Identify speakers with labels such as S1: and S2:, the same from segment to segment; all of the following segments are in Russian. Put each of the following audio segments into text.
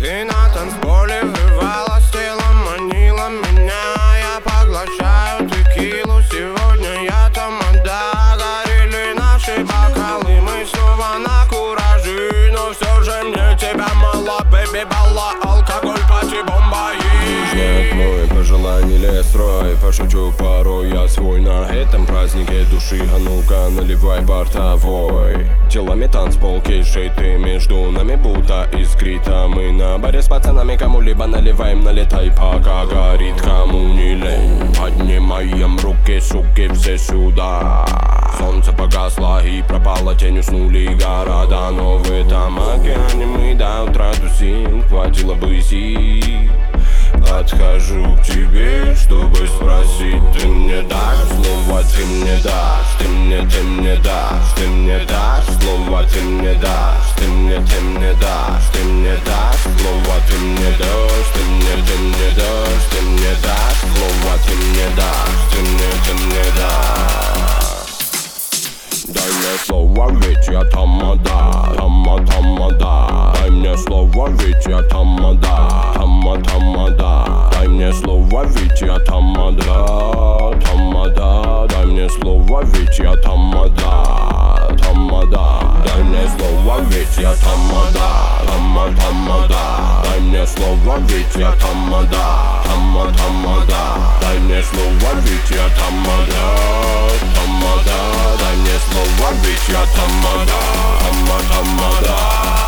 S1: Ты на танцполе врывалась, телом манила меня. Я поглощаю текилу, сегодня я тамада. Горели наши бокалы, мы снова на кураже. Но все же мне тебя мало, бэби, балла, алкоголь, пати, бомба.
S2: Знает мой пожелание строй, пошучу порой я свой на этом празднике души. А ну-ка наливай бортовой. Телами танцпол, кейшей ты между нами будто искрита. Мы на баре с пацанами кому-либо наливаем, налетай пока горит, кому не лень. Поднимаем руки, суки, все сюда. Солнце погасло и пропало, тень, уснули города. Но в этом океане мы до утра тусим, хватило бы сил. Подхожу к тебе, чтобы спросить, ты мне дашь слово, ты мне дашь, ты мне дашь, ты мне дашь слово, ты мне дашь, ты мне дашь, ты мне дашь слово, ты мне дашь, ты мне дашь, ты мне дашь слово, ты мне дашь, ты мне дашь. Дай мне слово, ведь я тамада, тамада. Дай мне слово, ведь я тамада, тамада. Дай мне слово, ведь я тамада, тамада. Дай мне слово, ведь я тамада, тамада. Дай мне слово, ведь я тамада, тамада. Дай мне слово, ведь я тамада, тамада. Дай мне слово, ведь я тамада, тамада. Дай мне слово, ведь я тамада, тамада.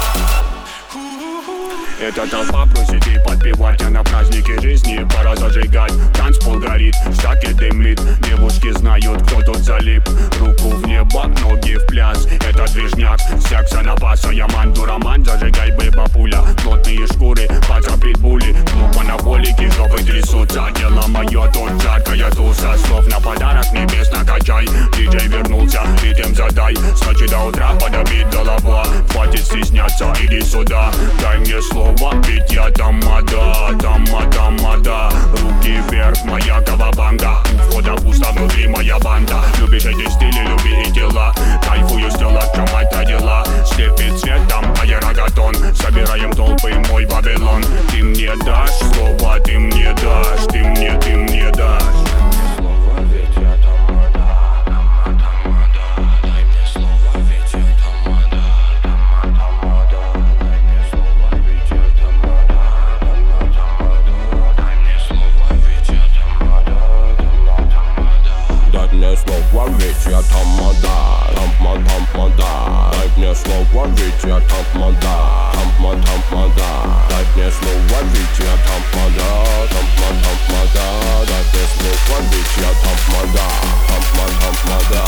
S3: Эта толпа просит и подпевать, а на празднике жизни пора зажигать. Танцпол горит, штаки дымит, девушки знают, кто тут залип. Руку в небо, ноги в пляс, это движняк, секса напаса. Я манду роман, зажигай, бэба пуля. Плотные шкуры, паца притбули, клуб анаболики, жопы трясутся. Дело мое, тут жаркая туса, слов на подарок небес накачай. Диджей вернулся, ритм задай, скачи до утра, подобит голова. Хватит стесняться, иди сюда, дай мне слово. Ведь я тамада, тамада. Руки вверх, моя кавабанга. У входа пусто, внутри моя банда. Любишь эти стили, люби и дела. Кайфую с тела, в чем это дела. Слепит цветом аэрогатон. Собираем толпы, мой Вавилон. Ты мне дашь слово, ты мне дашь, ты мне дашь.
S2: Слово, ведь я тамада, тамада. Дай мне слово, ведь я тамада, тамада. Дай мне слово, ведь я тамада, тамада. Дай мне слово, ведь я тамада, тамада.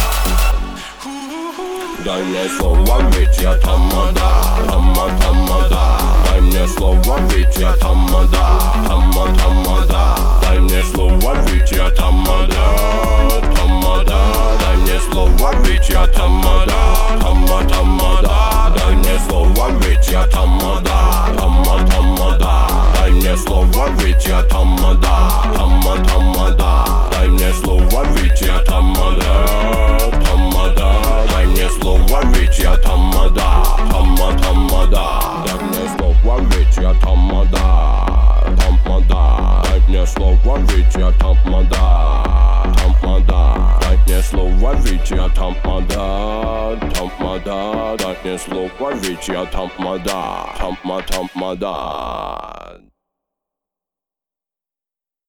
S2: Дай мне слово, ведь я тамада, тамада. Дай мне слово, ведь я тамада, тамада. Дай мне слово, ведь я тамада, тамада. Дай мне слово, ведь я тамада, тамада. Дай мне слово, ведь я тамада, тамада. Дай мне слово, ведь я тамада, тамада. Дай мне слово, ведь я тамада, тамада. Дай мне слово, ведь я тамада, тамада. Дай мне слово, ведь я тамада, тамада. Дай мне слово, ведь я тамада, тамада. Дай мне слово, ведь я тамада, тамада. Дай мне слово, ведь я тамада, тамада.